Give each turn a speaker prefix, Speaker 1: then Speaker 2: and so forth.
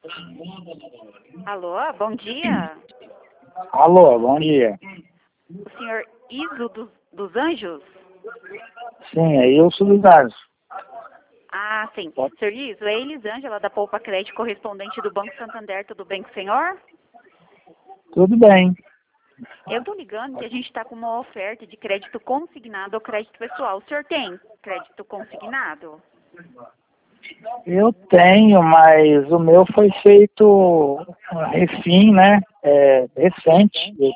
Speaker 1: Alô, bom dia.
Speaker 2: Alô, bom dia.
Speaker 1: O senhor Iso dos Anjos?
Speaker 2: Sim, é eu sou dos Anjos.
Speaker 1: Ah, sim. Senhor Iso, é Elisângela da Poupa Crédito, correspondente do Banco Santander. Tudo bem com o senhor?
Speaker 2: Tudo bem.
Speaker 1: Eu tô ligando que a gente está com uma oferta de crédito consignado ou crédito pessoal. O senhor tem crédito consignado?
Speaker 2: Eu tenho, mas o meu foi feito recém, né? Recente. Eu